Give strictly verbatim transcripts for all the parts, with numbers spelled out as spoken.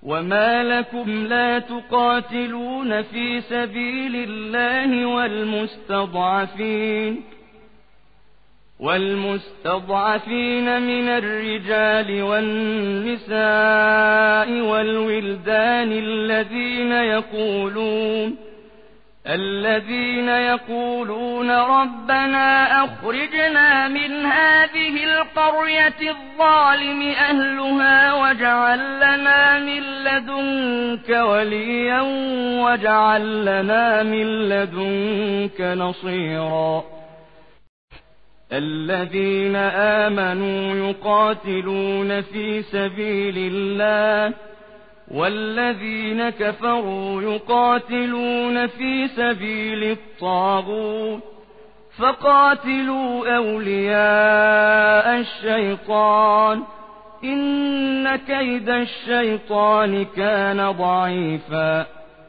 وما لكم لا تقاتلون في سبيل الله والمستضعفين والمستضعفين من الرجال والنساء والولدان الذين يقولون الذين يقولون ربنا أخرجنا من هذه القرية الظالم أهلها واجعل لنا من لدنك وليا واجعل لنا من لدنك نصيرا الذين آمنوا يقاتلون في سبيل الله والذين كفروا يقاتلون في سبيل الطاغوت فقاتلوا أولياء الشيطان إن كيد الشيطان كان ضعيفا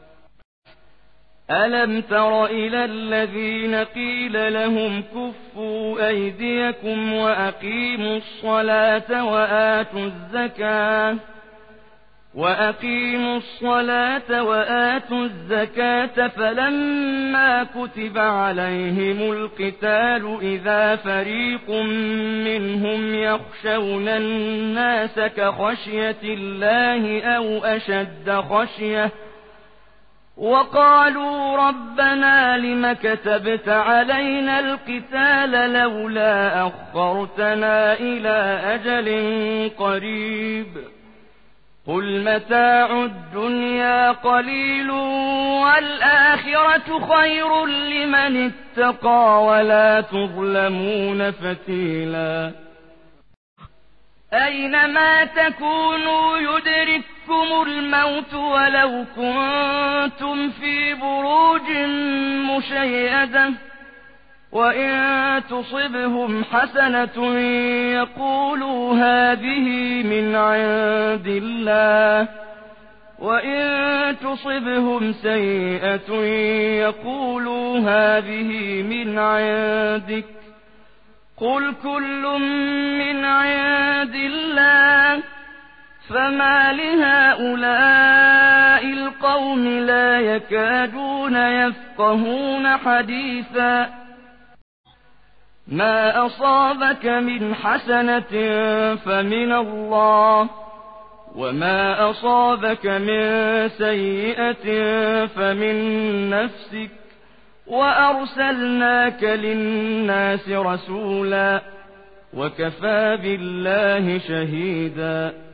ألم تر إلى الذين قيل لهم كفوا أيديكم وأقيموا الصلاة وآتوا الزكاة وأقيموا الصلاة وآتوا الزكاة فلما كتب عليهم القتال إذا فريق منهم يخشون الناس كخشية الله أو أشد خشية وقالوا ربنا لم كتبت علينا القتال لولا أخرتنا إلى أجل قريب قل متاع الدنيا قليل والآخرة خير لمن اتقى ولا تظلمون فتيلا أينما تكونوا يدرككم الموت ولو كنتم في بروج مشيدة وإن تصبهم حسنة يقولوا هذه من عند الله وإن تصبهم سيئة يقولوا هذه من عندك قل كل من عند الله فما لهؤلاء القوم لا يكادون يفقهون حديثا ما أصابك من حسنة فمن الله وما أصابك من سيئة فمن نفسك وأرسلناك للناس رسولا وكفى بالله شهيدا